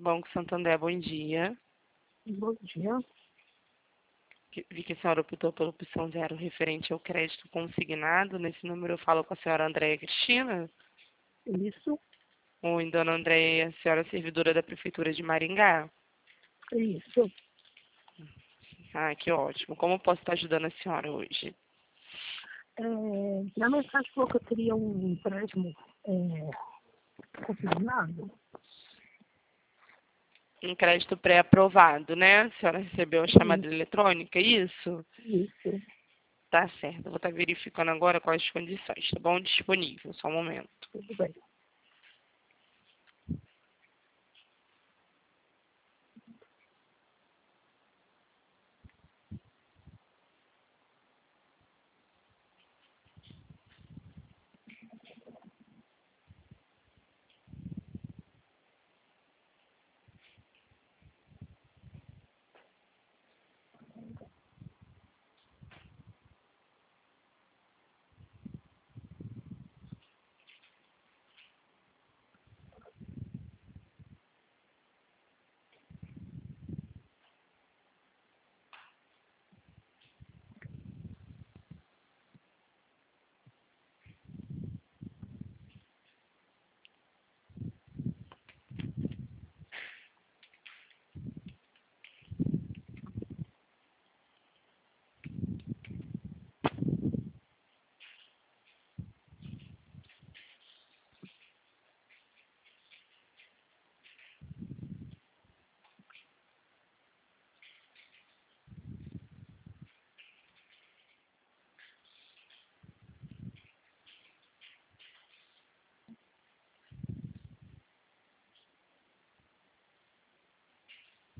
Banco Santander, bom dia. Bom dia. Vi que a senhora optou pela opção 0 referente ao crédito consignado. Nesse número eu falo com a senhora Andréia Cristina. Isso, Oi, dona Andréia, a senhora é servidora da Prefeitura de Maringá. isso. Ah, que ótimo. Como eu posso estar ajudando a senhora hoje? Na mensagem falou que eu teria um empréstimo consignado. Um crédito pré-aprovado, né? A senhora recebeu a chamada eletrônica, é isso? Isso. Tá certo. Eu vou estar verificando agora quais as condições, tá bom? Disponível, só um momento. Tudo bem.